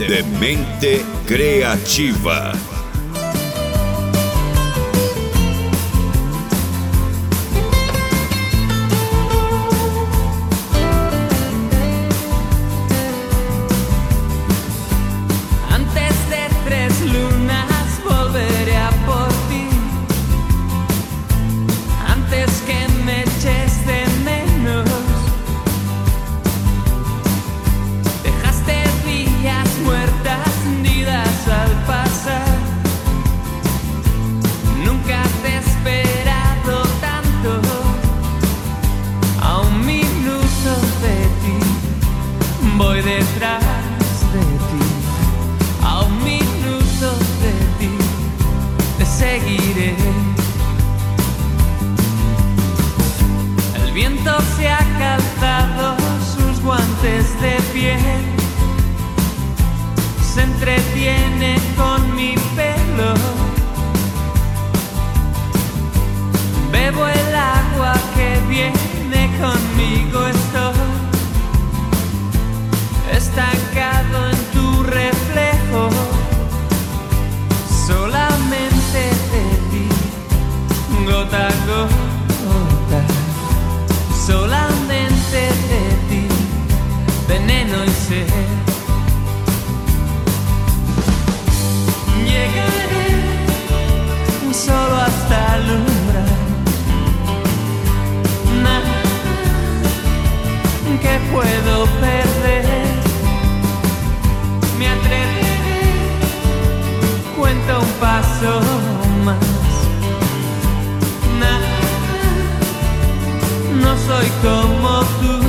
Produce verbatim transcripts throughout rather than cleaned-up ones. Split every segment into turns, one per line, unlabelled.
Demente Creativa.
Voy detrás de ti, a un minuto de ti, te seguiré. El viento se ha calzado sus guantes de piel, se entretiene con mi pelo. Bebo el agua que viene conmigo, estoy estancado en tu reflejo, solamente de ti, gota a gota, solamente de ti, veneno y sed. Llegaré solo hasta el umbral, nada que puedo perder. Me atreveré, cuento un paso más. Nada, no soy como tú.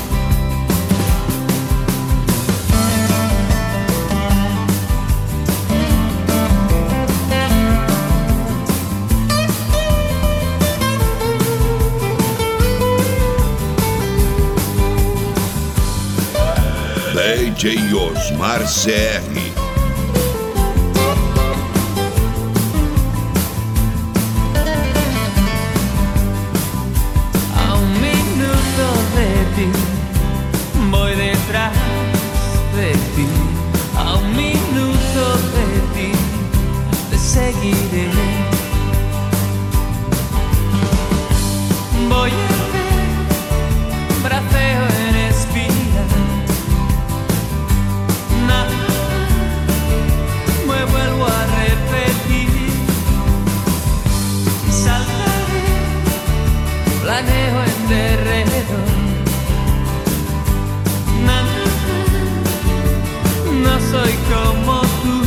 D J Osmar C R.
A un minuto de ti, voy detrás de ti. A un minuto de ti, te seguiré. Voy a ver, braceo en espira. Nada, me vuelvo a repetir. Saltaré, planeo en terreno. Nada, no soy como tú.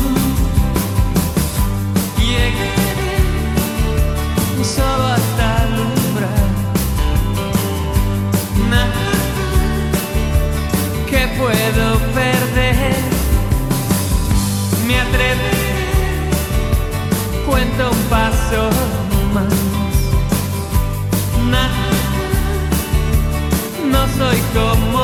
Llegaré solo hasta el umbral. Nada que puedo perder. Me atreveré, cuento un paso más. Nada, no soy como